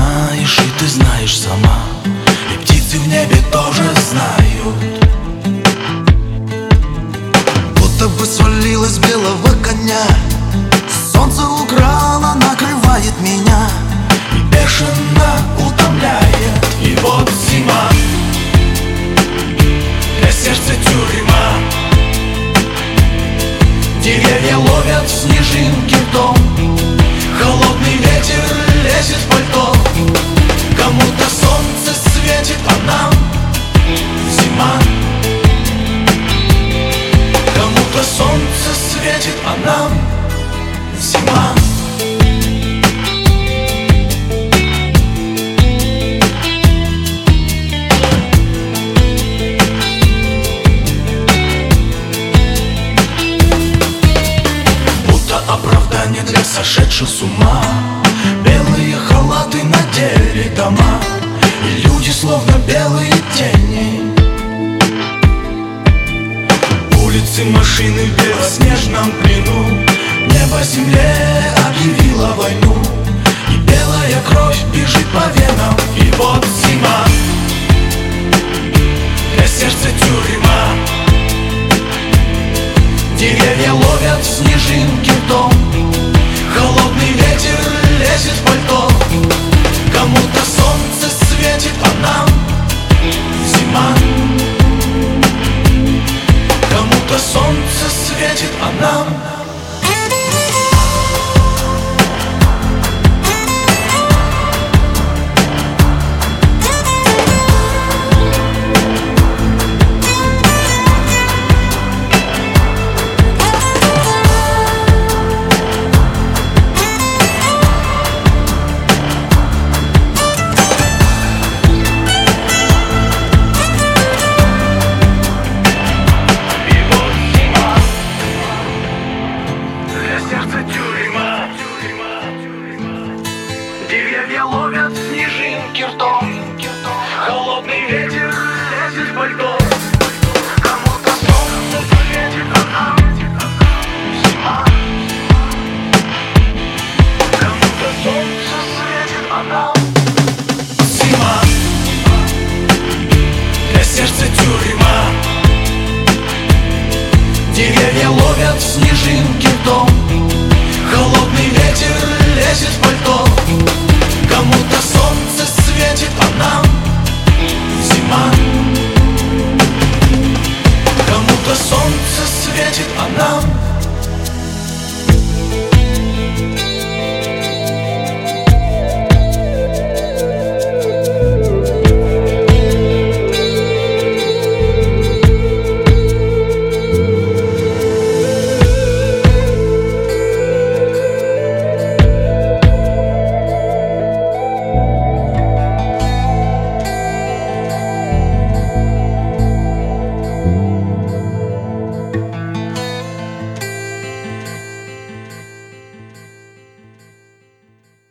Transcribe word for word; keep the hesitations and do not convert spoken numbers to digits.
знаешь, и ты знаешь сама, и птицы в небе тоже знают. Будто бы свалилась с белого коня, солнце украло, накрывает меня и бешено утомляет. И вот зима, для сердца тюрьма. Деревья ловят снежинки в дом, холодный ветер лезет в пальто. Кому-то солнце светит, а нам зима. Кому-то солнце светит, а нам зима. Оправдание для сошедших с ума. Белые халаты надели дома, и люди словно белые тени. Улицы, машины в белоснежном плену. Небо земле объявило войну, и белая кровь бежит по венам. И вот зима, для сердца тюрьма. Деревья ловят снежинки в дом, холодный ветер лезет в пальто. Кому-то солнце светит, а нам зима. Кому-то солнце светит, а нам деревья ловят снежинки ртом, холодный ветер лезет в пальто. Кому-то солнце светит, а нам зима. Кому-то солнце светит, а нам зима. Для сердца тюрьма. Деревья ловят снежинки